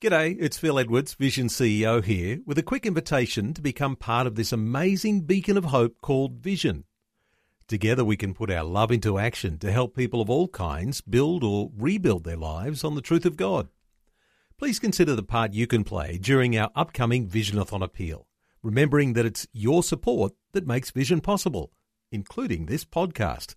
G'day, it's Phil Edwards, Vision CEO here, with a quick invitation to become part of this amazing beacon of hope called Vision. Together we can put our love into action to help people of all kinds build or rebuild their lives on the truth of God. Please consider the part you can play during our upcoming Visionathon appeal, remembering that it's your support that makes Vision possible, including this podcast.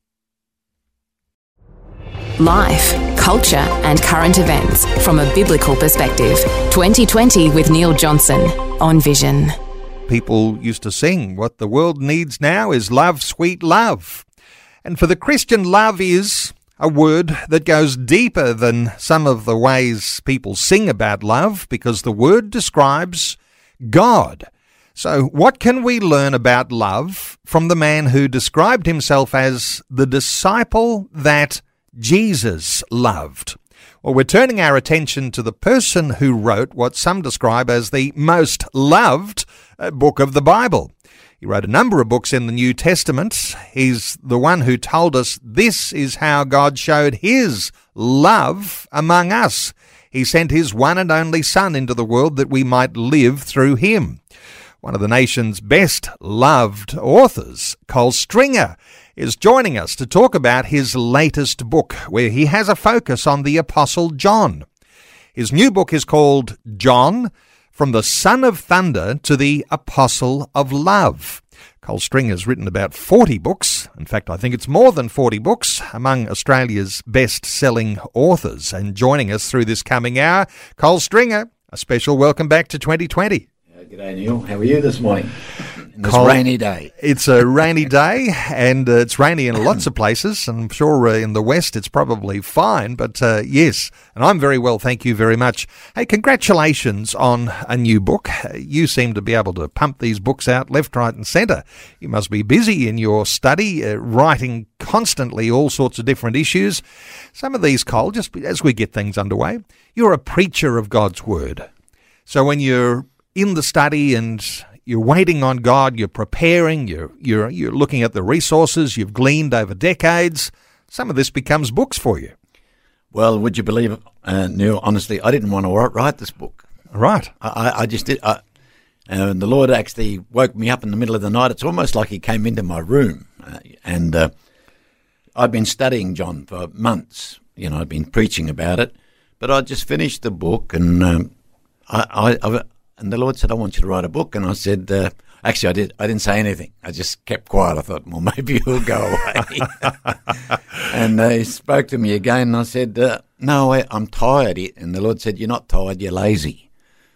Life, culture and current events from a biblical perspective. 2020 with Neil Johnson on Vision. People used to sing, what the world needs now is love, sweet love. And for the Christian, love is a word that goes deeper than some of the ways people sing about love, because the word describes God. So what can we learn about love from the man who described himself as the disciple that Jesus loved? Well, we're turning our attention to the person who wrote what some describe as the most loved book of the Bible. He wrote a number of books in the New Testament. He's the one who told us this is how God showed his love among us. He sent his one and only Son into the world that we might live through him. One of the nation's best loved authors, Cole Stringer, is joining us to talk about his latest book, where he has a focus on the Apostle John. His new book is called John, From the Son of Thunder to the Apostle of Love. Cole Stringer has written about 40 books. In fact, I think it's more than 40 books, among Australia's best-selling authors. And joining us through this coming hour, Cole Stringer, a special welcome back to 2020. G'day, Neil. How are you this morning? This Cole, rainy day. It's a rainy day, and it's rainy in lots of places. I'm sure in the West it's probably fine, but yes, and I'm very well, thank you very much. Hey, congratulations on a new book. You seem to be able to pump these books out left, right and centre. You must be busy in your study, writing constantly all sorts of different issues. Some of these, Cole, just as we get things underway, you're a preacher of God's Word. So when you're in the study and you're waiting on God, you're preparing, you're looking at the resources you've gleaned over decades, some of this becomes books for you. Well, would you believe it, Neil, honestly, I didn't want to write this book. Right. I just did. And the Lord actually woke me up in the middle of the night. It's almost like he came into my room. And I'd been studying John for months. You know, I'd been preaching about it. But I just finished the book, and and the Lord said, I want you to write a book. And I said, actually, I didn't say anything. I just kept quiet. I thought, well, maybe he'll go away. And he spoke to me again, and I said, no, I'm tired. And the Lord said, you're not tired, you're lazy.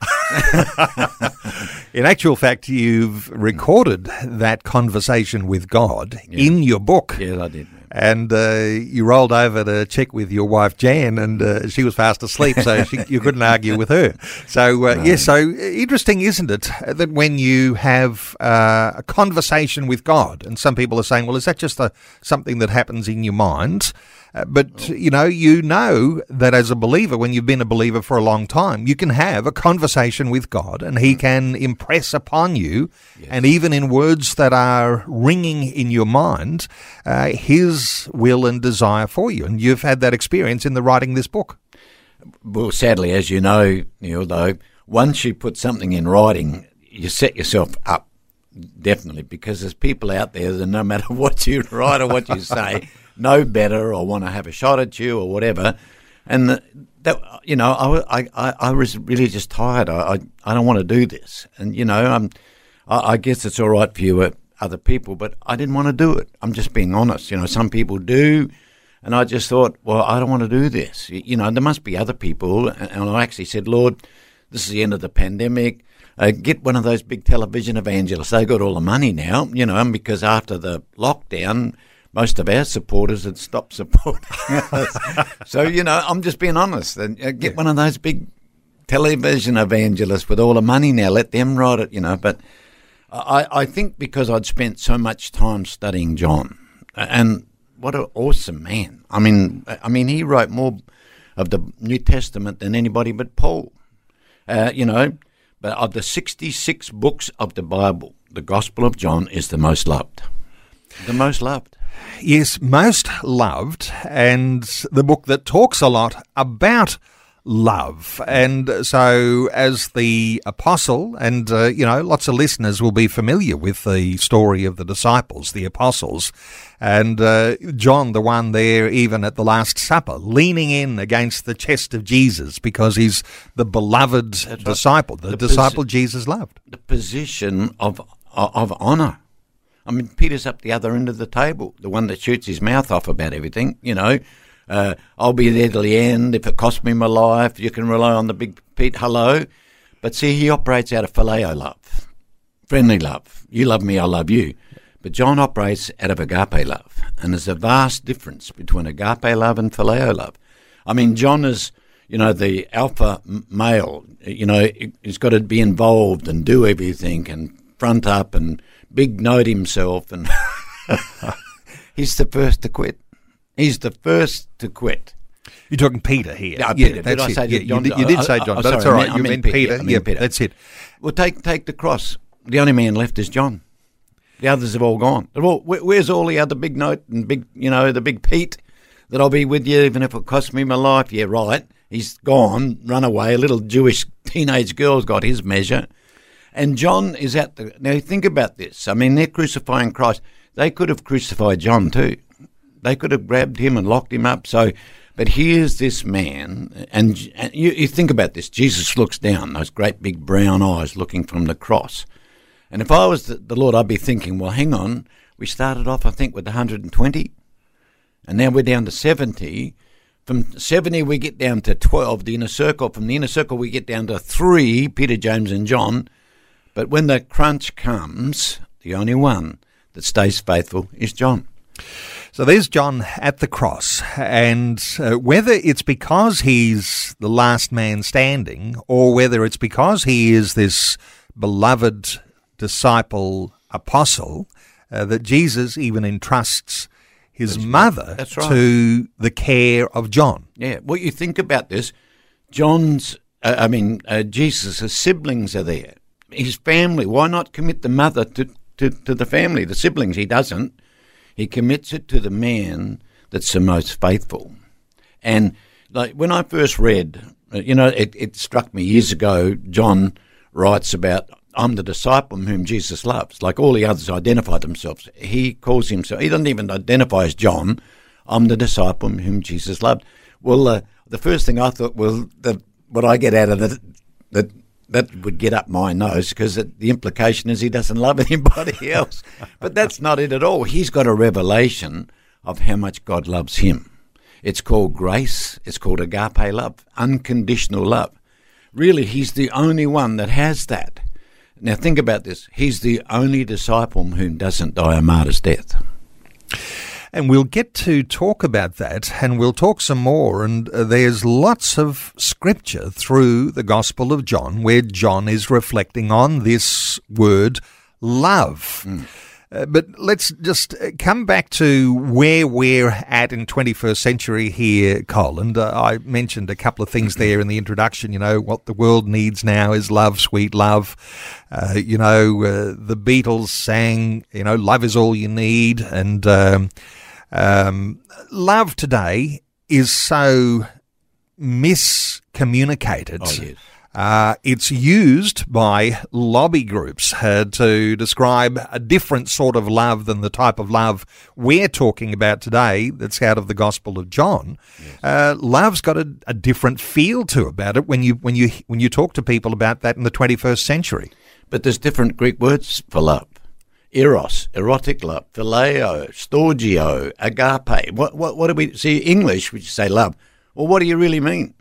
In actual fact, you've recorded that conversation with God in your book. Yes, I did. And you rolled over to check with your wife, Jan, and she was fast asleep, so you couldn't argue with her. So, yes, so interesting, isn't it, that when you have a conversation with God, and some people are saying, well, is that just something that happens in your mind? But, you know that as a believer, when you've been a believer for a long time, you can have a conversation with God and he can impress upon you, and even in words that are ringing in your mind, his will and desire for you. And you've had that experience in the writing this book. Well, sadly, as you know, Neil, though, once you put something in writing, you set yourself up, definitely, because there's people out there that no matter what you write or what you say, know better or want to have a shot at you or whatever. And I was really just tired. I don't want to do this. And, I guess it's all right for you other people, but I didn't want to do it. I'm just being honest. Some people do. And I just thought, well, I don't want to do this. There must be other people. And I actually said, Lord, this is the end of the pandemic. Get one of those big television evangelists. They got all the money now, because after the lockdown, most of our supporters had stopped supporting us. So, I'm just being honest. And get one of those big television evangelists with all the money now. Let them write it, But I think because I'd spent so much time studying John, and what an awesome man. I mean, he wrote more of the New Testament than anybody but Paul. But of the 66 books of the Bible, the Gospel of John is the most loved. The most loved. Yes, most loved, and the book that talks a lot about love. And so as the apostle, and, lots of listeners will be familiar with the story of the disciples, the apostles, and John, the one there even at the Last Supper, leaning in against the chest of Jesus because he's the beloved disciple, the disciple Jesus loved. The position of honour. I mean, Peter's up the other end of the table, the one that shoots his mouth off about everything, I'll be there till the end. If it costs me my life, you can rely on the big Pete, hello. But see, he operates out of phileo love, friendly love. You love me, I love you. But John operates out of agape love. And there's a vast difference between agape love and phileo love. I mean, John is, the alpha male. He's got to be involved and do everything and front up and big note himself. And he's the first to quit. He's the first to quit. You're talking Peter here. Yeah, Peter. Did I say John? You did say John, but it's all right. You meant Peter. Peter. That's it. Well, take the cross. The only man left is John. The others have all gone. Where's all the other big note and big, the big Pete that I'll be with you even if it costs me my life? Yeah, right. He's gone, run away. A little Jewish teenage girl's got his measure. And John is now think about this. I mean, they're crucifying Christ. They could have crucified John too. They could have grabbed him and locked him up. But here's this man, and you think about this. Jesus looks down, those great big brown eyes looking from the cross. And if I was the Lord, I'd be thinking, well, hang on. We started off, I think, with 120, and now we're down to 70. From 70, we get down to 12, the inner circle. From the inner circle, we get down to 3, Peter, James, and John. But when the crunch comes, the only one that stays faithful is John. So there's John at the cross, and whether it's because he's the last man standing or whether it's because he is this beloved disciple apostle, that Jesus even entrusts his mother to the care of John. Yeah, well, you think about this. Jesus' siblings are there. His family, why not commit the mother to the family, the siblings? He doesn't. He commits it to the man that's the most faithful. And like when I first read, it struck me years ago, John writes about, I'm the disciple whom Jesus loves. Like all the others identify themselves. He calls himself, he doesn't even identify as John, I'm the disciple whom Jesus loved. Well, the first thing I thought, what I get out of that would get up my nose, because the implication is he doesn't love anybody else. But that's not it at all. He's got a revelation of how much God loves him. It's called grace. It's called agape love, unconditional love. Really, he's the only one that has that. Now think about this. He's the only disciple who doesn't die a martyr's death. And we'll get to talk about that, and we'll talk some more. And there's lots of scripture through the Gospel of John where John is reflecting on this word, love. But let's just come back to where we're at in 21st century here, Cole. And I mentioned a couple of things there in the introduction. What the world needs now is love, sweet love. The Beatles sang, love is all you need. And love today is so miscommunicated. Oh, yes. It's used by lobby groups to describe a different sort of love than the type of love we're talking about today that's out of the Gospel of John. Yes. Love's got a different feel to about it when you talk to people about that in the 21st century. But there's different Greek words for love. Eros, erotic love, phileo, storgio, agape. What do we see? English, we say love. Well, what do you really mean?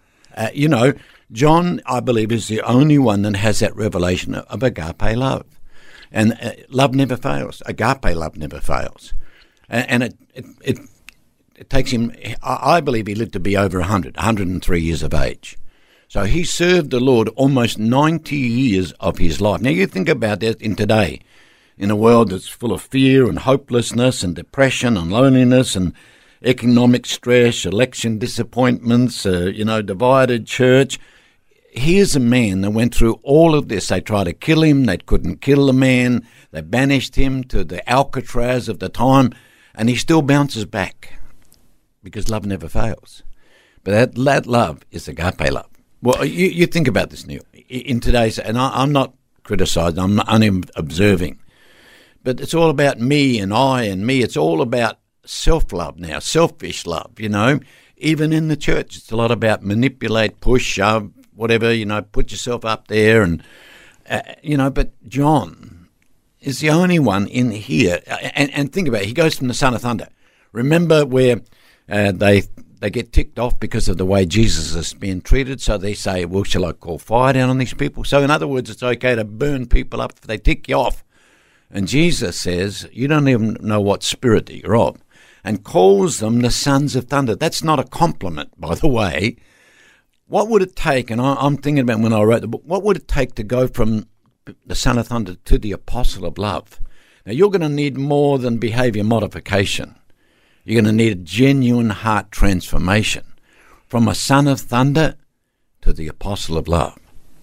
John, I believe, is the only one that has that revelation of agape love. And love never fails. Agape love never fails. And it takes him, I believe he lived to be over 103 years of age. So he served the Lord almost 90 years of his life. Now you think about that in today, in a world that's full of fear and hopelessness and depression and loneliness and economic stress, election disappointments, divided church. Here's a man that went through all of this. They tried to kill him. They couldn't kill the man. They banished him to the Alcatraz of the time, and he still bounces back because love never fails. But that love is agape love. Well, you think about this, Neil. In today's, and I'm not criticising, I'm only observing. But it's all about me and I and me. It's all about self-love now, selfish love, Even in the church, it's a lot about manipulate, push, shove, whatever, put yourself up there. And, but John is the only one in here. And think about it. He goes from the Son of Thunder. Remember where they get ticked off because of the way Jesus is being treated, so they say, well, shall I call fire down on these people? So in other words, it's okay to burn people up if they tick you off. And Jesus says, you don't even know what spirit that you're of, and calls them the sons of thunder. That's not a compliment, by the way. What would it take, and I'm thinking about when I wrote the book, what would it take to go from the son of thunder to the apostle of love? Now, you're going to need more than behaviour modification. You're going to need a genuine heart transformation from a son of thunder to the apostle of love.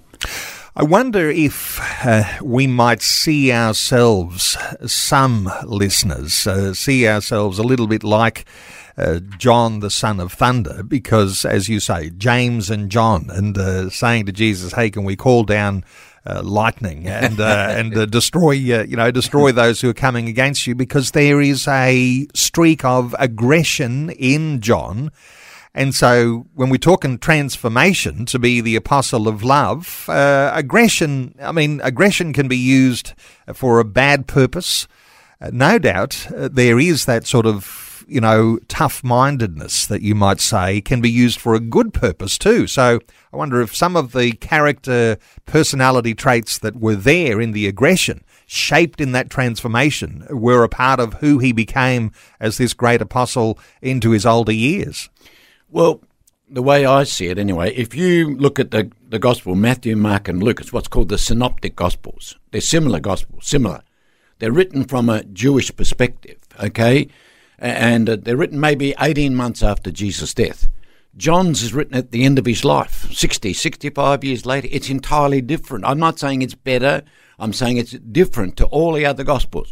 I wonder if we might see ourselves, some listeners, see ourselves a little bit like John, the son of thunder, because, as you say, James and John, and saying to Jesus, hey, can we call down lightning and destroy those who are coming against you, because there is a streak of aggression in John. And so when we're talking transformation to be the apostle of love, aggression can be used for a bad purpose. No doubt there is that sort of, tough-mindedness that you might say can be used for a good purpose too. So I wonder if some of the character personality traits that were there in the aggression, shaped in that transformation, were a part of who he became as this great apostle into his older years. Well, the way I see it anyway, if you look at the Gospel, Matthew, Mark and Luke, it's what's called the Synoptic Gospels. They're similar Gospels, similar. They're written from a Jewish perspective, okay? And they're written maybe 18 months after Jesus' death. John's is written at the end of his life, 65 years later. It's entirely different. I'm not saying it's better. I'm saying it's different to all the other Gospels.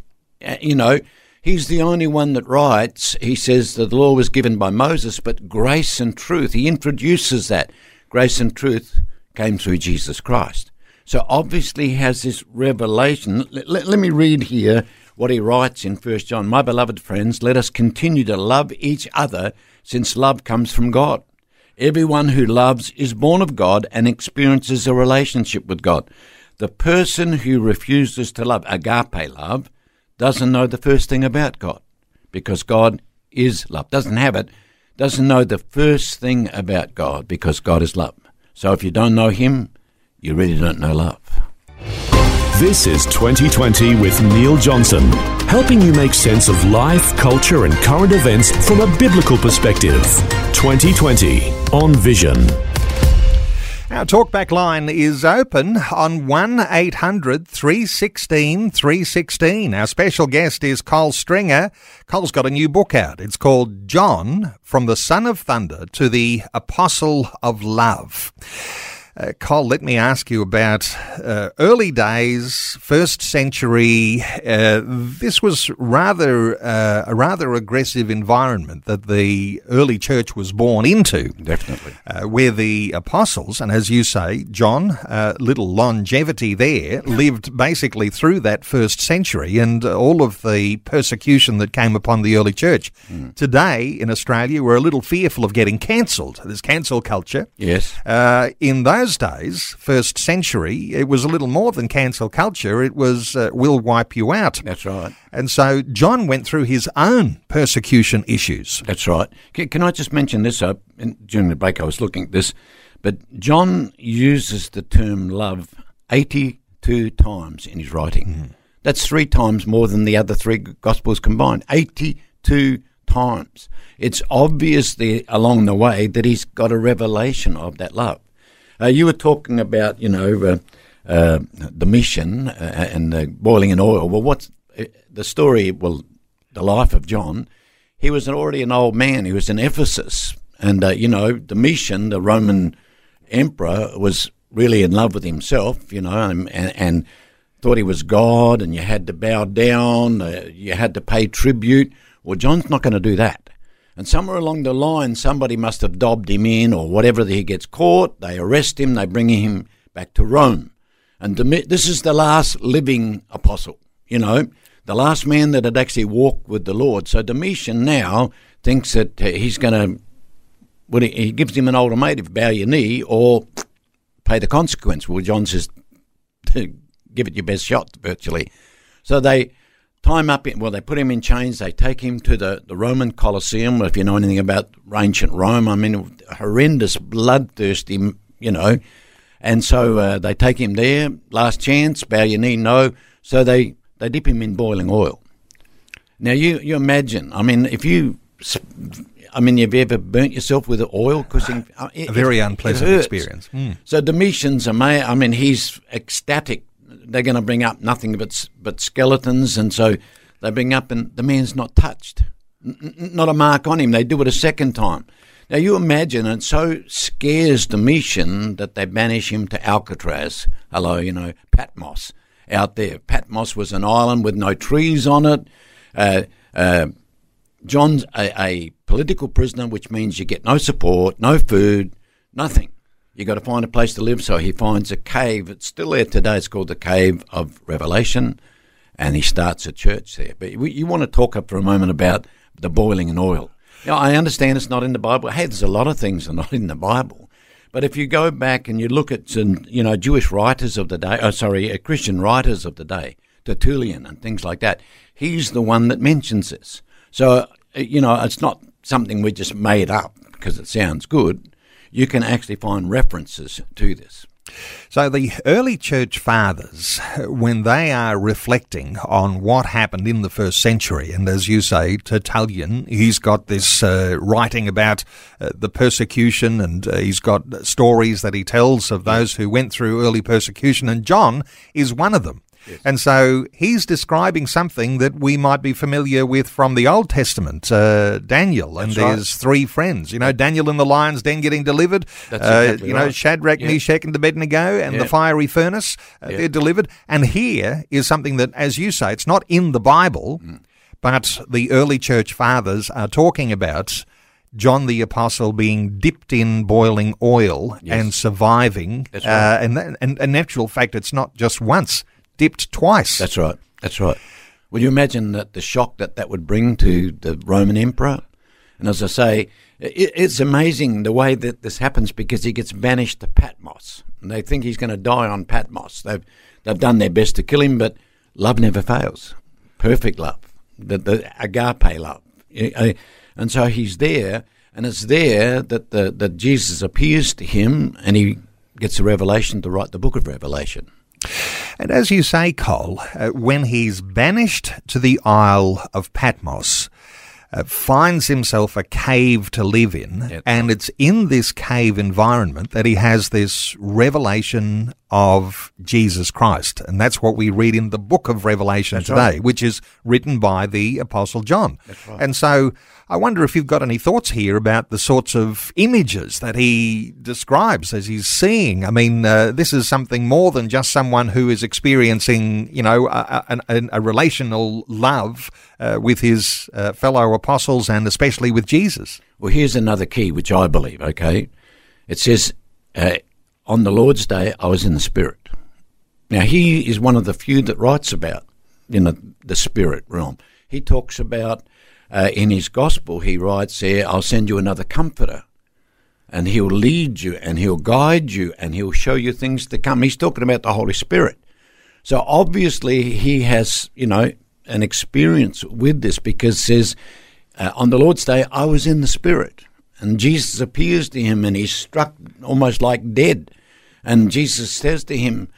He's the only one that writes, he says that the law was given by Moses, but grace and truth, he introduces that. Grace and truth came through Jesus Christ. So obviously he has this revelation. Let me read here what he writes in 1 John. My beloved friends, let us continue to love each other, since love comes from God. Everyone who loves is born of God and experiences a relationship with God. The person who refuses to love, agape love, doesn't know the first thing about God, because God is love. Doesn't have it, doesn't know the first thing about God, because God is love. So if you don't know him, you really don't know love. This is 2020 with Neil Johnson, helping you make sense of life, culture and current events from a biblical perspective. 2020 on Vision. Our talkback line is open on 1-800 316 316. Our special guest is Cole Stringer. Cole's got a new book out. It's called John, From the Son of Thunder to the Apostle of Love. Cole, let me ask you about early days, first century. This was a rather aggressive environment that the early church was born into. Definitely. Where the apostles, and as you say, John, little longevity there, lived basically through that first century and all of the persecution that came upon the early church. Today, in Australia, we're a little fearful of getting cancelled. There's cancel culture. Yes. In those days, first century, it was a little more than cancel culture. It was we'll wipe you out. That's right. And so John went through his own persecution issues. That's right. Can I just mention this? During the break I was looking at this, but John uses the term love 82 times in his writing. That's 3 times more than the other 3 Gospels combined. 82 times. It's obviously along the way that he's got a revelation of that love. You were talking about, the mission and the boiling in oil. Well, what's the story? Well, the life of John. He was already an old man. He was in Ephesus. And, Domitian, the Roman emperor, was really in love with himself, and thought he was God, and you had to bow down, you had to pay tribute. Well, John's not going to do that. And somewhere along the line, somebody must have dobbed him in or whatever. He gets caught, they arrest him, they bring him back to Rome. And this is the last living apostle, the last man that had actually walked with the Lord. So Domitian now thinks that he's going to, he gives him an ultimatum, bow your knee or pay the consequence. Well, John says, give it your best shot, virtually. So they tie him up, they put him in chains, they take him to the Roman Colosseum. If you know anything about ancient Rome, I mean, horrendous, bloodthirsty, and so they take him there, last chance, bow your knee, no. So they dip him in boiling oil. Now, you imagine, I mean, have you ever burnt yourself with oil? A very unpleasant experience. So Domitian's he's ecstatic. They're going to bring up nothing but skeletons, and so they bring up, and the man's not touched. Not a mark on him. They do it a second time. Now, you imagine, it so scares Domitian that they banish him to Alcatraz. Patmos out there. Patmos was an island with no trees on it. John's a political prisoner, which means you get no support, no food, nothing. You got to find a place to live, so he finds a cave. It's still there today. It's called the Cave of Revelation, and he starts a church there. But you want to talk up for a moment about the boiling in oil. I understand it's not in the Bible. Hey, there's a lot of things that are not in the Bible. But if you go back and you look at Jewish writers of the day, Christian writers of the day, Tertullian and things like that, he's the one that mentions this. So, it's not something we just made up because it sounds good. You can actually find references to this. So the early church fathers, when they are reflecting on what happened in the first century, and as you say, Tertullian, he's got this writing about the persecution, and he's got stories that he tells of those who went through early persecution, and John is one of them. Yes. And so he's describing something that we might be familiar with from the Old Testament, Daniel. That's and his three friends. Daniel in the lion's den getting delivered. That's exactly right. Shadrach, Meshach, and Abednego, and the fiery furnace, they're delivered. And here is something that, as you say, it's not in the Bible, but the early church fathers are talking about John the Apostle being dipped in boiling oil and surviving. That's right. And in actual fact, it's not just once. Dipped twice. That's right. Well, you imagine the shock that would bring to the Roman emperor? And as I say, it's amazing the way that this happens because he gets banished to Patmos. And they think he's going to die on Patmos. They've done their best to kill him, but love never fails. Perfect love. The agape love. And so he's there, and it's there that Jesus appears to him, and he gets a revelation to write the book of Revelation. And as you say, Cole, when he's banished to the Isle of Patmos, finds himself a cave to live in, and it's in this cave environment that he has this revelation of Jesus Christ. And that's what we read in the book of Revelation today, which is written by the Apostle John. Right. And so I wonder if you've got any thoughts here about the sorts of images that he describes as he's seeing. I mean, this is something more than just someone who is experiencing, a relational love with his fellow apostles and especially with Jesus. Well, here's another key, which I believe, okay? It says, on the Lord's Day, I was in the Spirit. Now, he is one of the few that writes about, the Spirit realm. He talks about, in his Gospel, he writes there, I'll send you another Comforter, and he'll lead you, and he'll guide you, and he'll show you things to come. He's talking about the Holy Spirit. So, obviously, he has, an experience with this because it says, on the Lord's Day, I was in the Spirit. And Jesus appears to him, and he's struck almost like dead. And Jesus says to him,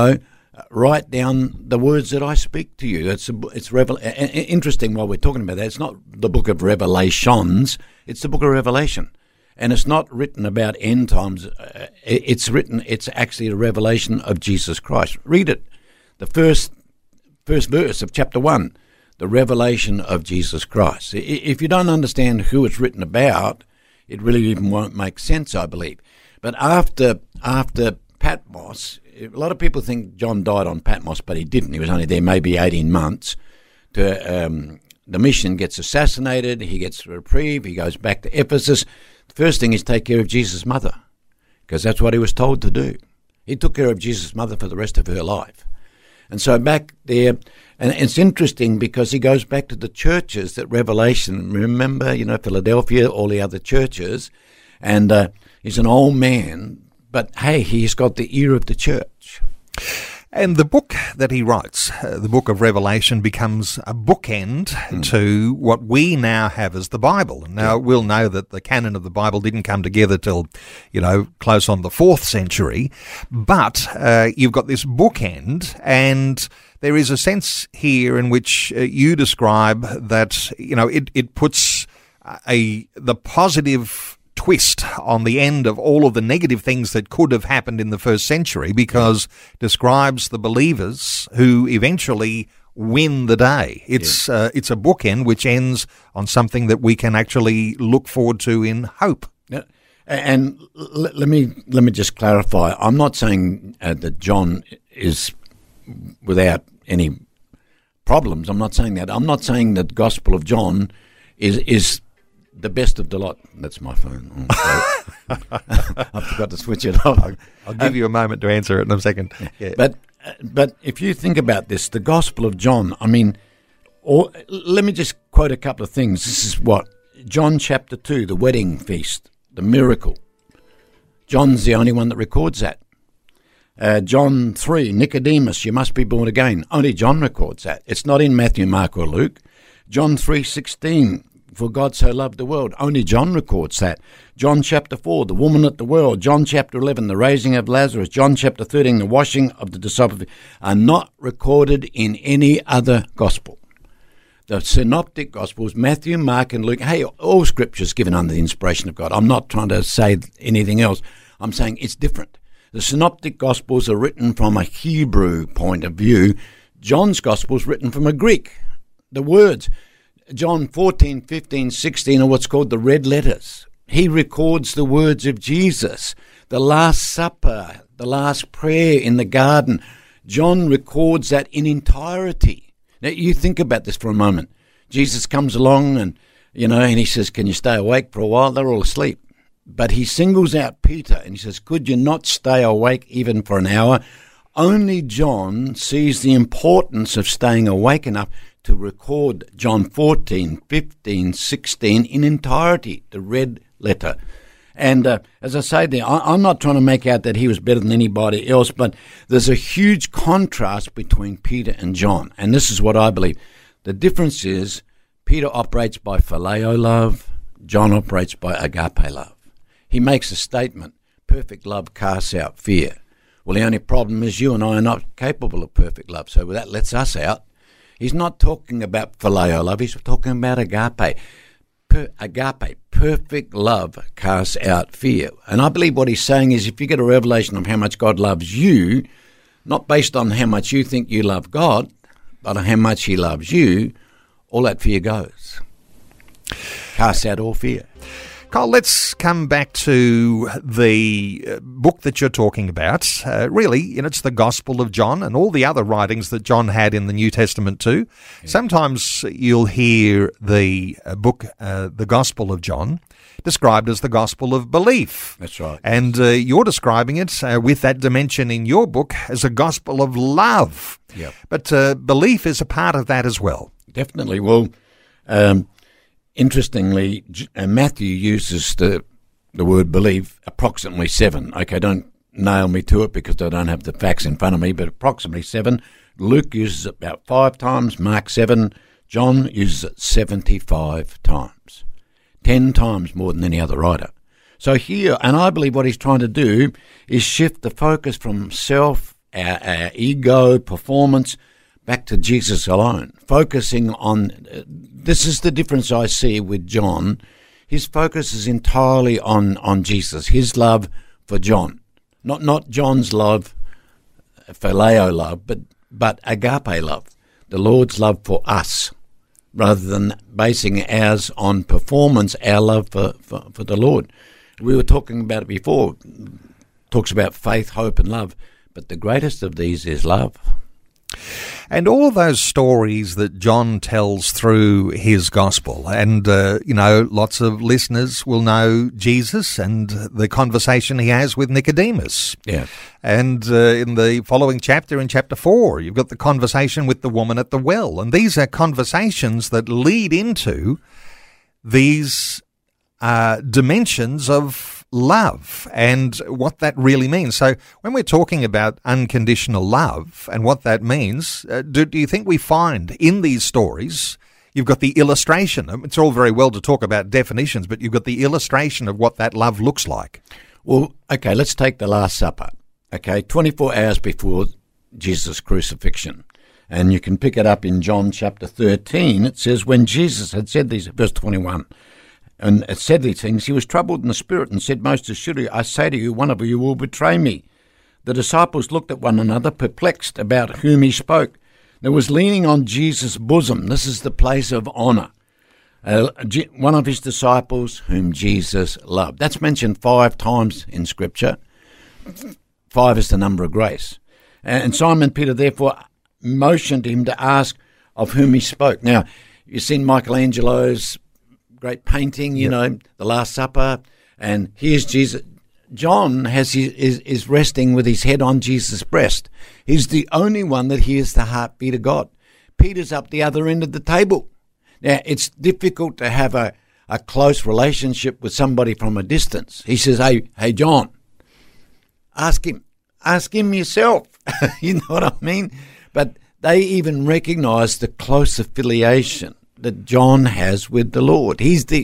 write down the words that I speak to you. It's interesting while we're talking about that. It's not the book of Revelations. It's the book of Revelation. And it's not written about end times. It's actually a revelation of Jesus Christ. Read it. The first verse of chapter 1, the revelation of Jesus Christ. If you don't understand who it's written about, it really even won't make sense, I believe. But after Patmos, a lot of people think John died on Patmos, but he didn't. He was only there maybe 18 months to Domitian gets assassinated, he gets a reprieve, he goes back to Ephesus. The first thing is take care of Jesus' mother, because that's what he was told to do. He took care of Jesus' mother for the rest of her life. And so back there, and it's interesting because he goes back to the churches that Revelation, remember, Philadelphia, all the other churches, and he's an old man, but hey, he's got the ear of the church. And the book that he writes, the book of Revelation, becomes a bookend to what we now have as the Bible. Now, we'll know that the canon of the Bible didn't come together till, close on the 4th century. But you've got this bookend, and there is a sense here in which you describe that, it puts the positive twist on the end of all of the negative things that could have happened in the 1st century, because describes the believers who eventually win the day. It's a bookend which ends on something that we can actually look forward to in hope. Yeah. And let me just clarify. I'm not saying that John is without any problems. I'm not saying that. I'm not saying that the Gospel of John is the best of the lot. That's my phone. I forgot to switch it off. I'll give you a moment to answer it in a second. Yeah. But if you think about this, the Gospel of John, let me just quote a couple of things. This is what John chapter 2, the wedding feast, the miracle. John's the only one that records that. John 3, Nicodemus, you must be born again. Only John records that. It's not in Matthew, Mark, or Luke. John 3:16. For God so loved the world. Only John records that. John chapter 4, the woman at the well. John chapter 11, the raising of Lazarus. John chapter 13, the washing of the disciples, are not recorded in any other gospel. The synoptic gospels, Matthew, Mark, and Luke, hey, all scripture is given under the inspiration of God. I'm not trying to say anything else. I'm saying it's different. The synoptic gospels are written from a Hebrew point of view. John's gospel is written from a Greek. The words John 14, 15, 16 are what's called the red letters. He records the words of Jesus, the Last Supper, the last prayer in the garden. John records that in entirety. Now, you think about this for a moment. Jesus comes along and he says, can you stay awake for a while? They're all asleep. But he singles out Peter and he says, could you not stay awake even for an hour? Only John sees the importance of staying awake enough to record John 14, 15, 16 in entirety, the red letter. And as I say there, I'm not trying to make out that he was better than anybody else, but there's a huge contrast between Peter and John. And this is what I believe. The difference is Peter operates by phileo love, John operates by agape love. He makes a statement, perfect love casts out fear. Well, the only problem is you and I are not capable of perfect love, so that lets us out. He's not talking about phileo love, he's talking about agape. Agape, perfect love casts out fear. And I believe what he's saying is if you get a revelation of how much God loves you, not based on how much you think you love God, but on how much he loves you, all that fear goes. Casts out all fear. Cole, let's come back to the book that you're talking about. Really, it's the Gospel of John and all the other writings that John had in the New Testament too. Yeah. Sometimes you'll hear the book, the Gospel of John, described as the Gospel of Belief. That's right. And you're describing it with that dimension in your book as a Gospel of Love. Yep. But belief is a part of that as well. Definitely. Well, interestingly, Matthew uses the word believe approximately 7. Okay, don't nail me to it because I don't have the facts in front of me, but approximately 7. Luke uses it about 5 times, Mark 7. John uses it 75 times. 10 times more than any other writer. So here, and I believe what he's trying to do is shift the focus from self, our ego, performance, back to Jesus alone, focusing on, this is the difference I see with John. His focus is entirely on Jesus, his love for John. Not John's love, phileo love, but agape love, the Lord's love for us, rather than basing ours on performance, our love for the Lord. We were talking about it before, talks about faith, hope and love, but the greatest of these is love. And all of those stories that John tells through his gospel, and, lots of listeners will know Jesus and the conversation he has with Nicodemus. Yeah. And in the following chapter, in chapter 4, you've got the conversation with the woman at the well. And these are conversations that lead into these dimensions of love and what that really means. So when we're talking about unconditional love and what that means, do you think we find in these stories, you've got the illustration? It's all very well to talk about definitions, but you've got the illustration of what that love looks like. Well, okay, let's take the Last Supper. Okay, 24 hours before Jesus' crucifixion. And you can pick it up in John chapter 13. It says, when Jesus had said these, verse 21, and it said these things, he was troubled in the spirit and said, most assuredly, I say to you, one of you will betray me. The disciples looked at one another, perplexed about whom he spoke. There was leaning on Jesus' bosom. This is the place of honour. One of his disciples whom Jesus loved. That's mentioned 5 times in Scripture. 5 is the number of grace. And Simon Peter therefore motioned him to ask of whom he spoke. Now, you've seen Michelangelo's great painting, you know, The Last Supper, and here's Jesus. John is resting with his head on Jesus' breast. He's the only one that hears the heartbeat of God. Peter's up the other end of the table. Now, it's difficult to have a close relationship with somebody from a distance. He says, hey, John, ask him yourself. You know what I mean? But they even recognize the close affiliation that John has with the Lord.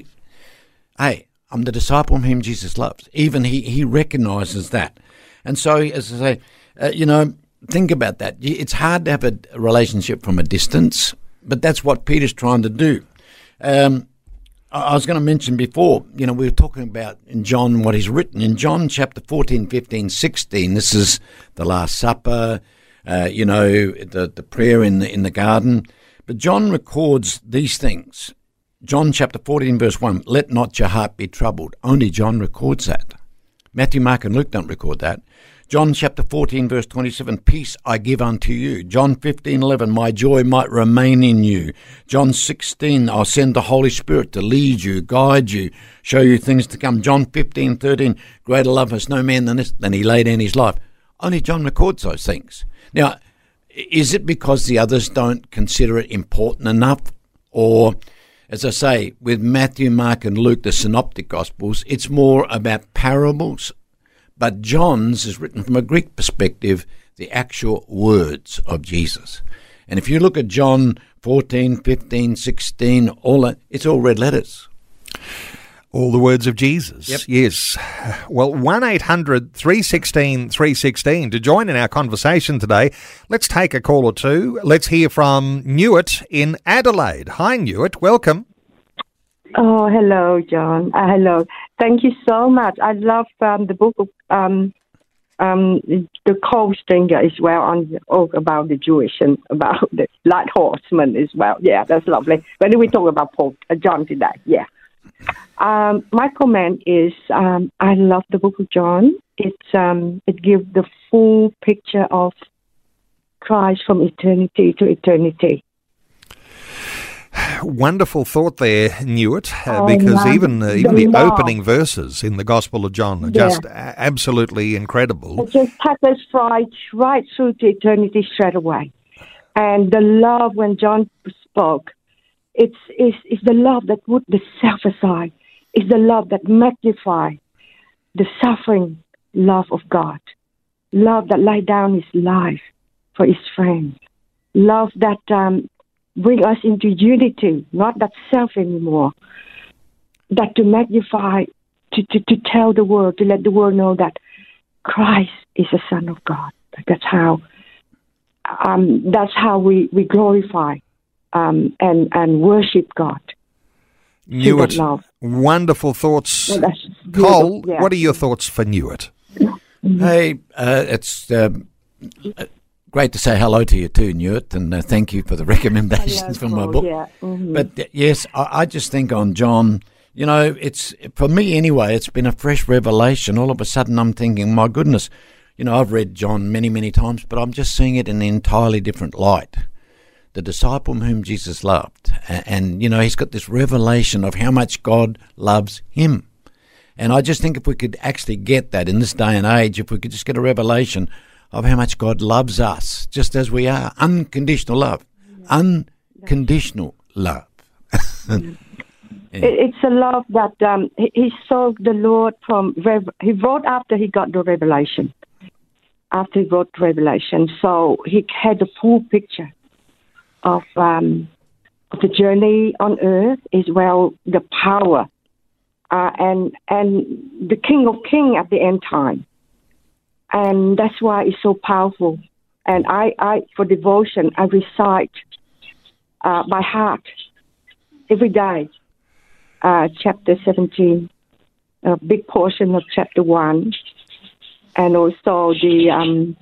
I'm the disciple whom Jesus loves. Even he recognizes that. And so, as I say, think about that. It's hard to have a relationship from a distance, but that's what Peter's trying to do. I was going to mention before, we were talking about in John what he's written. In John chapter 14, 15, 16, this is the Last Supper, the prayer in the garden. But John records these things. John chapter 14, verse 1, let not your heart be troubled. Only John records that. Matthew, Mark, and Luke don't record that. John chapter 14, verse 27, peace I give unto you. John 15, 11, my joy might remain in you. John 16, I'll send the Holy Spirit to lead you, guide you, show you things to come. John 15, 13, greater love has no man than this, than he laid down his life. Only John records those things. Now, is it because the others don't consider it important enough? Or, as I say, with Matthew, Mark, and Luke, the synoptic Gospels, it's more about parables. But John's is written from a Greek perspective, the actual words of Jesus. And if you look at John 14, 15, 16, it's all red letters. All the words of Jesus. Yep. Yes. Well, 1-800-316-316 to join in our conversation today. Let's take a call or two. Let's hear from Newitt in Adelaide. Hi, Newitt. Welcome. Oh, hello, John. Hello. Thank you so much. I love the book of the Cold Stringer as well, about the Jewish and about the Light Horseman as well. Yeah, that's lovely. When we talk about John today, yeah. My comment is I love the book of John. It gives the full picture of Christ from eternity to eternity. Wonderful thought there, Newitt, because even the opening verses in the Gospel of John are just absolutely incredible. It just takes us right through to eternity straight away. And the love when John spoke, it's the love that put the self aside. It's the love that magnifies the suffering love of God. Love that laid down his life for his friends. Love that bring us into unity, not that self anymore. That to magnify, to tell the world, to let the world know that Christ is the Son of God. That's how we glorify and worship God. Newitt, wonderful thoughts. Cole, what are your thoughts for Newitt? Hey, it's great to say hello to you too, Newitt, and thank you for the recommendations from my book. Yeah. Mm-hmm. But yes, I just think on John, it's, for me anyway, it's been a fresh revelation. All of a sudden I'm thinking, my goodness, I've read John many, many times, but I'm just seeing it in an entirely different light. the disciple whom Jesus loved. And, you know, he's got this revelation of how much God loves him. And I just think if we could actually get that in this day and age, if we could just get a revelation of how much God loves us, just as we are, unconditional love, unconditional love. It's a love that he saw the Lord he wrote after he got the revelation. After he wrote Revelation, so he had the full picture of the journey on earth, as well the power and the King of Kings at the end time, and that's why it's so powerful. And I for devotion, I recite by heart every day chapter 17, a big portion of chapter 1. And also the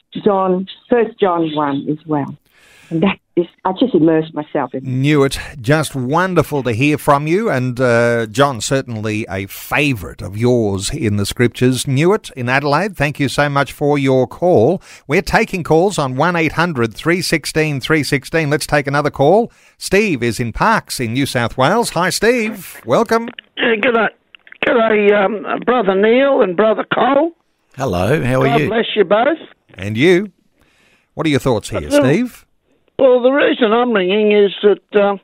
1 John 1 as well. And that is, I just immersed myself in it. Knew it. Just wonderful to hear from you. And John, certainly a favourite of yours in the scriptures. Newitt in Adelaide, thank you so much for your call. We're taking calls on 1800 316 316. Let's take another call. Steve is in Parkes in New South Wales. Hi, Steve. Welcome. G'day, Brother Neil and Brother Cole. Hello, how are you? God bless you both. And you? What are your thoughts here, Steve? Well, the reason I'm ringing is that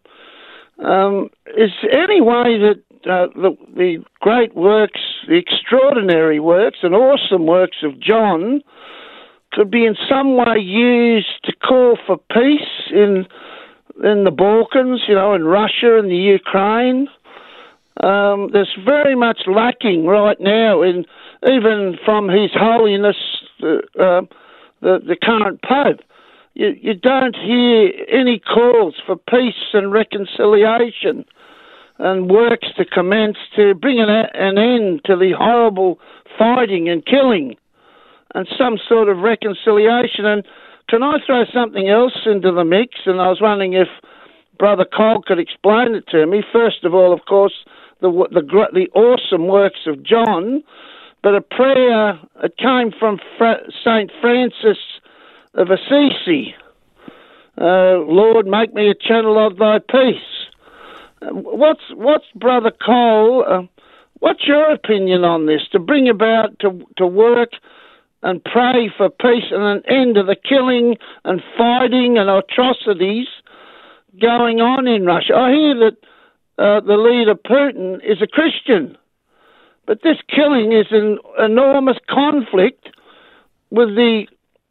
is any way that the great works, the extraordinary works and awesome works of John could be in some way used to call for peace in the Balkans, you know, in Russia and the Ukraine. There's very much lacking right now even from His Holiness, the current Pope. You don't hear any calls for peace and reconciliation and works to commence to bring an end to the horrible fighting and killing and some sort of reconciliation. And can I throw something else into the mix? And I was wondering if Brother Cole could explain it to me. First of all, of course, the awesome works of John, but a prayer, it came from St. Francis of Assisi. Lord, make me a channel of thy peace. What's Brother Cole, what's your opinion on this, to bring about, to work and pray for peace and an end to the killing and fighting and atrocities going on in Russia? I hear that the leader, Putin, is a Christian, but this killing is an enormous conflict with the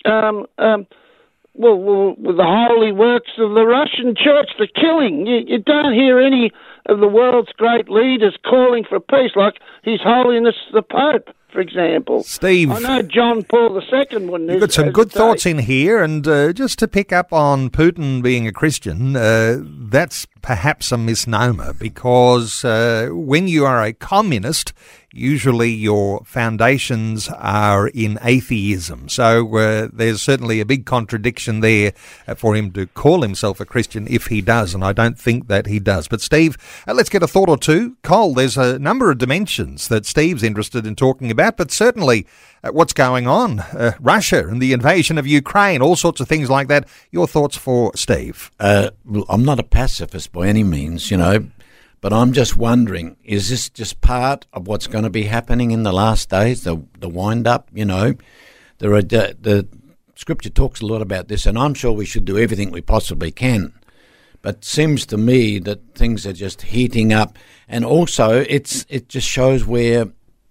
with the holy works of the Russian church, the killing. You don't hear any of the world's great leaders calling for peace, like His Holiness the Pope, for example. Steve, I know John Paul II wouldn't. You've got some good thoughts in here, and just to pick up on Putin being a Christian, that's perhaps a misnomer, because when you are a communist, usually your foundations are in atheism. So there's certainly a big contradiction there for him to call himself a Christian if he does, and I don't think that he does. But Steve, let's get a thought or two. Cole, there's a number of dimensions that Steve's interested in talking about, but certainly what's going on, Russia and the invasion of Ukraine, all sorts of things like that. Your thoughts for Steve? Well, I'm not a pacifist by any means, you know, but I'm just wondering, is this just part of what's going to be happening in the last days, the wind-up, you know? The Scripture talks a lot about this, and I'm sure we should do everything we possibly can. But it seems to me that things are just heating up, and also it just shows where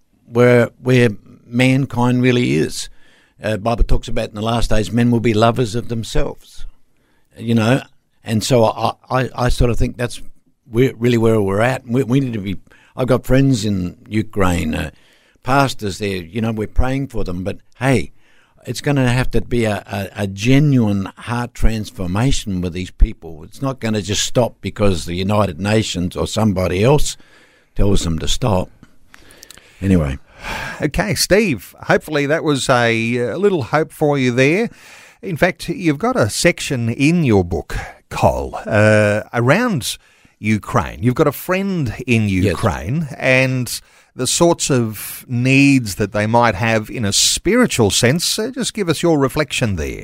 mankind really is. Bible talks about in the last days, men will be lovers of themselves, you know, and so I sort of think that's really where we're at. We need to be. I've got friends in Ukraine, pastors there. You know, we're praying for them. But hey, it's going to have to be a genuine heart transformation with these people. It's not going to just stop because the United Nations or somebody else tells them to stop. Anyway. Okay, Steve, hopefully that was a little hope for you there. In fact, you've got a section in your book, Cole, around Ukraine. You've got a friend in Ukraine, yes, and the sorts of needs that they might have in a spiritual sense. Just give us your reflection there.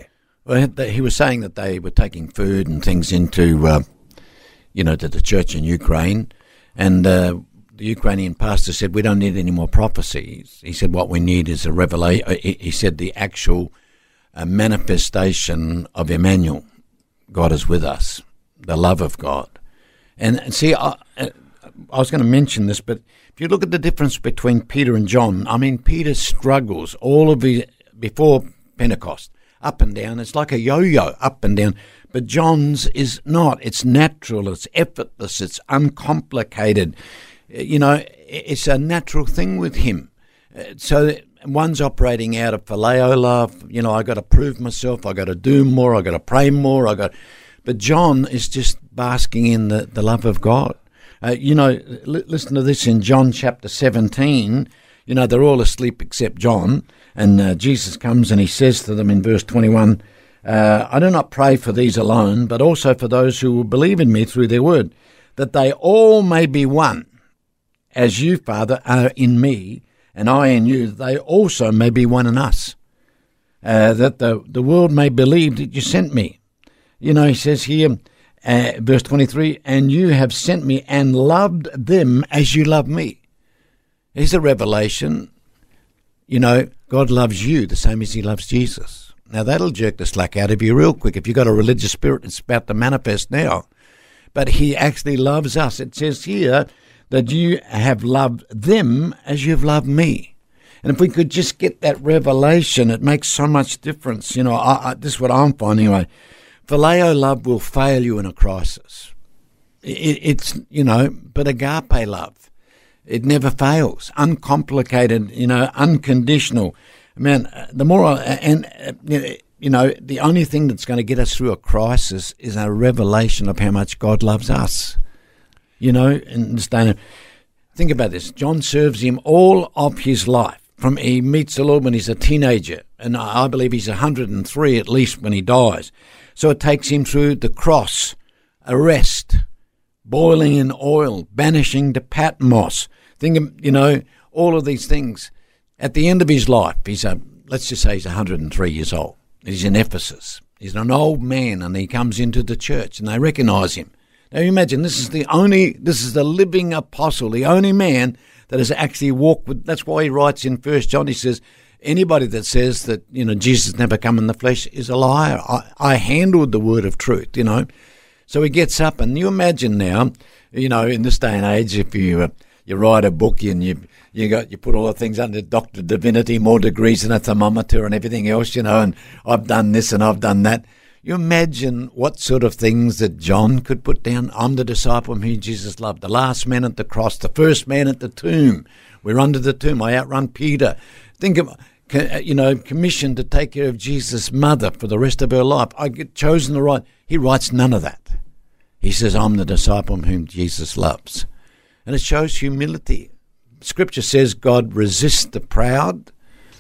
he was saying that they were taking food and things into, to the church in Ukraine, and the Ukrainian pastor said, "We don't need any more prophecies." He said, "What we need is a revelation." He said, "The actual manifestation of Emmanuel, God is with us, the love of God." And see, I was going to mention this, but if you look at the difference between Peter and John, I mean, Peter struggles all of it before Pentecost, up and down. It's like a yo-yo, up and down. But John's is not. It's natural. It's effortless. It's uncomplicated. It's a natural thing with him. So one's operating out of phileo love. I got to prove myself. I got to do more. I got to pray more. But John is just basking in the love of God. Listen to this in John chapter 17. They're all asleep except John. And Jesus comes and he says to them in verse 21, "I do not pray for these alone, but also for those who will believe in me through their word, that they all may be one. As you, Father, are in me, and I in you, they also may be one in us, that the world may believe that you sent me." He says here, verse 23, "And you have sent me and loved them as you love me." Here's a revelation. God loves you the same as he loves Jesus. Now, that'll jerk the slack out of you real quick. If you've got a religious spirit, it's about to manifest now. But he actually loves us. It says here that you have loved them as you've loved me. And if we could just get that revelation, it makes so much difference. This is what I'm finding anyway. Phileo love will fail you in a crisis. But agape love, it never fails. Uncomplicated, unconditional. Man, the more, the only thing that's going to get us through a crisis is a revelation of how much God loves us. In this day. Think about this. John serves him all of his life. From he meets the Lord when he's a teenager, and I believe he's 103 at least when he dies. So it takes him through the cross, arrest, boiling in oil, banishing to Patmos. Think of, all of these things. At the end of his life, let's just say he's 103 years old. He's in Ephesus. He's an old man, and he comes into the church, and they recognize him. Now, you imagine, this is the living apostle, the only man that has actually walked with. That's why he writes in 1 John, he says, anybody that says that, Jesus never come in the flesh is a liar. I handled the word of truth, So he gets up, and you imagine now, in this day and age, if you write a book and you put all the things under Dr. Divinity, more degrees than a thermometer and everything else, and I've done this and I've done that. You imagine what sort of things that John could put down. I'm the disciple whom Jesus loved, the last man at the cross, the first man at the tomb. We're under the tomb. I outrun Peter. Think of, commissioned to take care of Jesus' mother for the rest of her life. I get chosen to write. He writes none of that. He says, I'm the disciple whom Jesus loves. And it shows humility. Scripture says God resists the proud,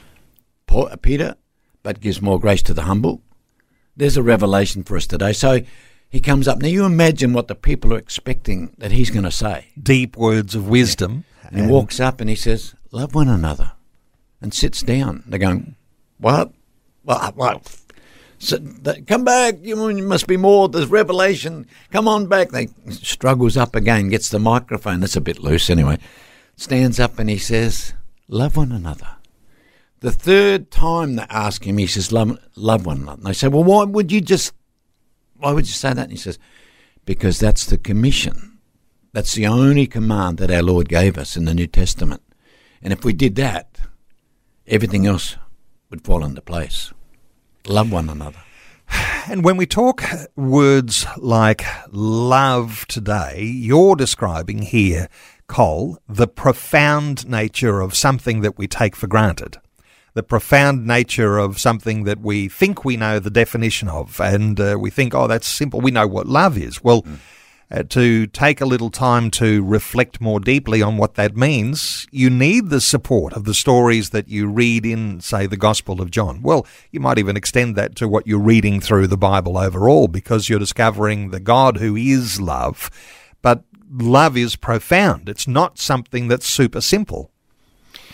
Peter, but gives more grace to the humble. There's a revelation for us today. So he comes up. Now you imagine what the people are expecting that he's going to say. Deep words of wisdom. Yeah. And he walks up and he says, love one another, and sits down. They're going, what? Well, so come back. You must be more. There's revelation. Come on back. They struggles up again, gets the microphone. That's a bit loose anyway. Stands up and he says, love one another. The third time they ask him, he says, love one another. And they say, well, why would you say that? And he says, because that's the commission. That's the only command that our Lord gave us in the New Testament. And if we did that, everything else would fall into place. Love one another. And when we talk words like love today, you're describing here, Cole, the profound nature of something that we take for granted. The profound nature of something that we think we know the definition of, and we think, oh, that's simple. We know what love is. Well, to take a little time to reflect more deeply on what that means, you need the support of the stories that you read in, say, the Gospel of John. Well, you might even extend that to what you're reading through the Bible overall, because you're discovering the God who is love. But love is profound. It's not something that's super simple.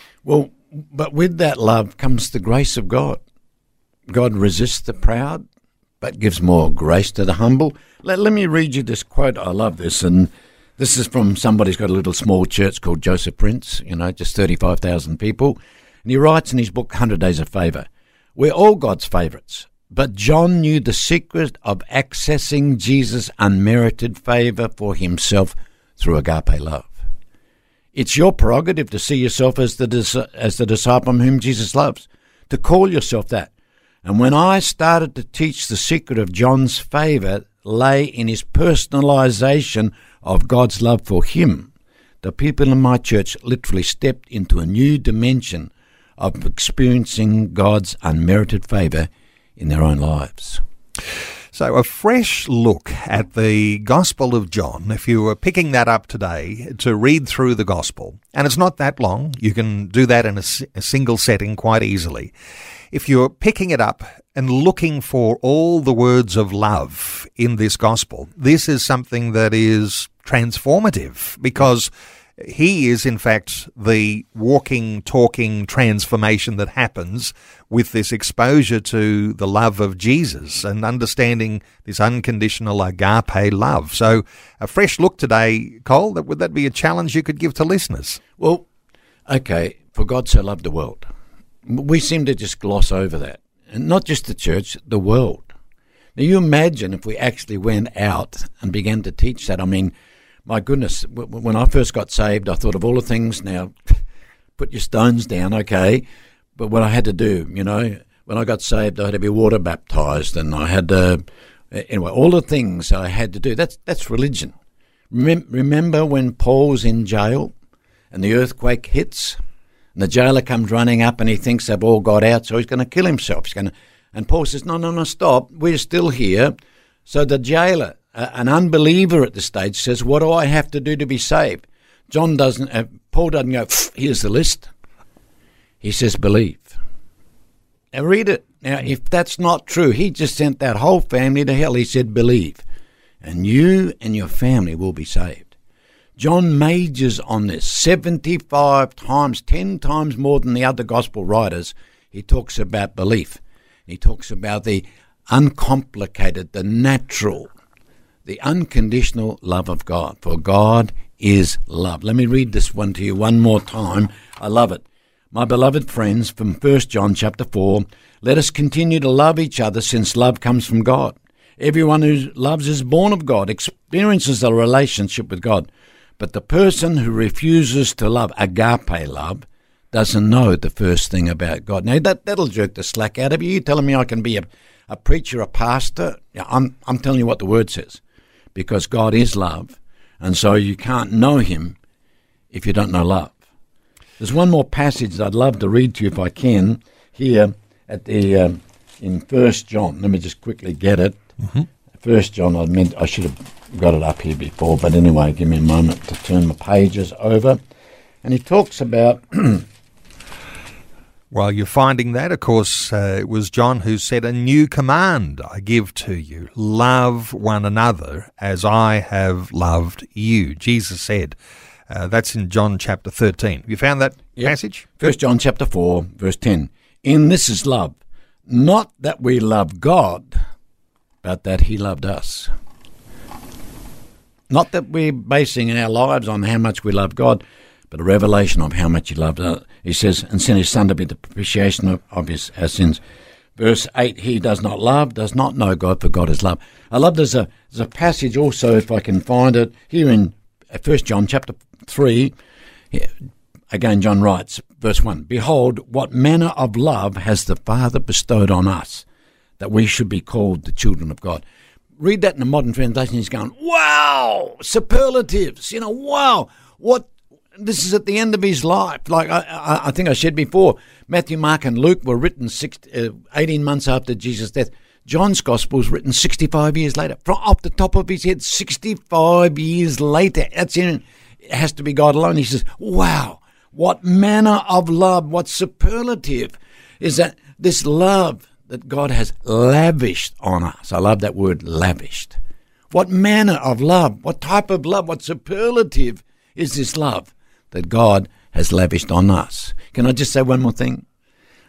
Well, but with that love comes the grace of God. God resists the proud, but gives more grace to the humble. Let me read you this quote. I love this, and this is from somebody who's got a little small church called Joseph Prince, just 35,000 people. And he writes in his book, 100 Days of Favour, "We're all God's favourites, but John knew the secret of accessing Jesus' unmerited favour for himself through agape love. It's your prerogative to see yourself as the disciple whom Jesus loves, to call yourself that. And when I started to teach, the secret of John's favour lay in his personalisation of God's love for him. The people in my church literally stepped into a new dimension of experiencing God's unmerited favour in their own lives." So a fresh look at the Gospel of John, if you were picking that up today to read through the Gospel, and it's not that long, you can do that in a single setting quite easily. If you're picking it up and looking for all the words of love in this Gospel, this is something that is transformative, because he is, in fact, the walking, talking transformation that happens with this exposure to the love of Jesus and understanding this unconditional agape love. So a fresh look today, Cole, would that be a challenge you could give to listeners? Well, okay, for God so loved the world. We seem to just gloss over that. And not just the church, the world. Now, you imagine if we actually went out and began to teach that. I mean, my goodness, when I first got saved, I thought of all the things. Now, put your stones down, okay. But what I had to do, when I got saved, I had to be water baptized, and I had to, anyway, all the things I had to do. That's religion. Remember when Paul's in jail and the earthquake hits, and the jailer comes running up and he thinks they've all got out, so he's going to kill himself. And Paul says, no, stop, we're still here. So the jailer, an unbeliever at this stage, says, what do I have to do to be saved? Paul doesn't go, here's the list. He says, believe. Now read it. Now, if that's not true, he just sent that whole family to hell. He said, believe, and you and your family will be saved. John majors on this 75 times, 10 times more than the other gospel writers. He talks about belief. He talks about the uncomplicated, the natural, the unconditional love of God. For God is love. Let me read this one to you one more time. I love it. My beloved friends, from 1 John chapter 4, let us continue to love each other, since love comes from God. Everyone who loves is born of God, experiences a relationship with God. But the person who refuses to love, agape love, doesn't know the first thing about God. Now, that'll jerk the slack out of you. You're telling me I can be a preacher, a pastor? Yeah, I'm telling you what the Word says. Because God is love, and so you can't know him if you don't know love. There's one more passage that I'd love to read to you if I can, here at the in 1 John. Let me just quickly get it. 1 John, I should have got it up here before, but anyway, give me a moment to turn my pages over. And he talks about... While you're finding that, of course, it was John who said, a new command I give to you, love one another as I have loved you. Jesus said, that's in John chapter 13. Have you found that passage? 1 John chapter 4, verse 10. In this is love, not that we love God, but that he loved us. Not that we're basing our lives on how much we love God, but a revelation of how much he loved us. He says, and sent his son to be the propitiation of our sins. Verse 8, he does not love, does not know God, for God is love. I love there's a passage also, if I can find it, here in 1 John chapter 3. Again, John writes, verse 1, behold, what manner of love has the Father bestowed on us, that we should be called the children of God. Read that in the modern translation, he's going, wow, superlatives, wow, what. This is at the end of his life. Like I think I said before, Matthew, Mark, and Luke were written 18 months after Jesus' death. John's Gospel was written 65 years later. From off the top of his head, 65 years later. That's in. It has to be God alone. He says, wow, what manner of love, what superlative is that this love that God has lavished on us. I love that word, lavished. What manner of love, what type of love, what superlative is this love that God has lavished on us? Can I just say one more thing?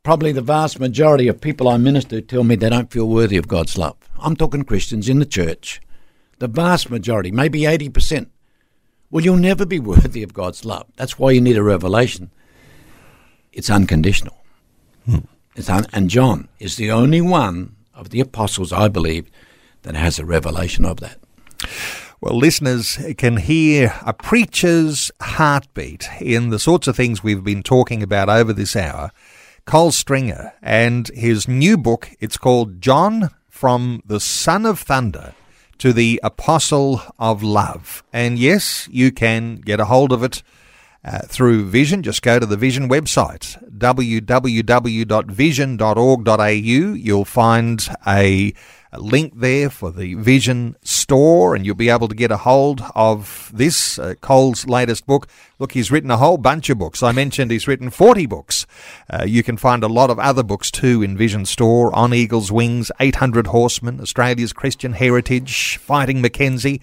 probably the vast majority of people I minister to tell me they don't feel worthy of God's love. I'm talking Christians in the church. The vast majority, maybe 80%. Well, you'll never be worthy of God's love. That's why you need a revelation. It's unconditional. And John is the only one of the apostles, I believe, that has a revelation of that. Well, listeners can hear a preacher's heartbeat in the sorts of things we've been talking about over this hour. Cole Stringer and his new book, it's called John from the Son of Thunder to the Apostle of Love. And yes, you can get a hold of it through Vision. Just go to the Vision website, www.vision.org.au. You'll find a link there for the Vision store, and you'll be able to get a hold of this, Cole's latest book. Look, he's written a whole bunch of books. I mentioned he's written 40 books. You can find a lot of other books too in Vision store: On Eagle's Wings, 800 Horsemen, Australia's Christian Heritage, Fighting Mackenzie.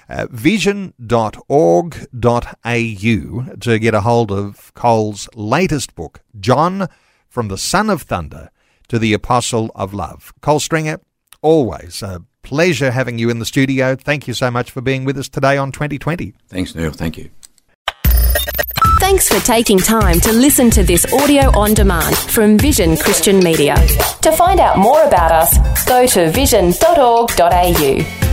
Vision.org.au to get a hold of Cole's latest book, John from the Son of Thunder to the Apostle of Love. Cole Stringer, always a pleasure having you in the studio. Thank you so much for being with us today on 2020. Thanks, Neil. Thank you. Thanks for taking time to listen to this audio on demand from Vision Christian Media. To find out more about us, go to vision.org.au.